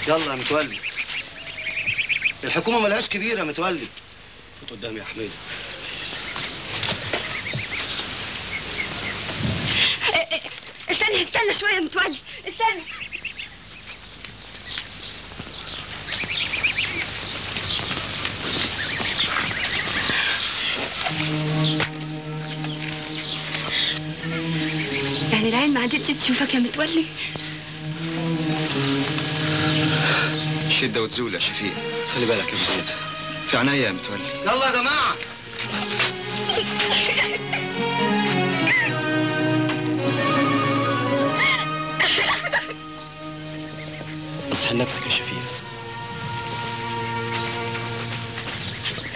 يلا يا متولي، الحكومة ملهاش كبير يا متولي. فوت قدامي يا حميدة. استنى شوية يا متولي، استنى. يعني العين ما عادتش تشوفك يا متولي؟ شدة وتزول يا شفيق. خلي بالك يا مزيد. في عناية يا متولي. يلا يا جماعة. اصحى نفسك يا شفيق.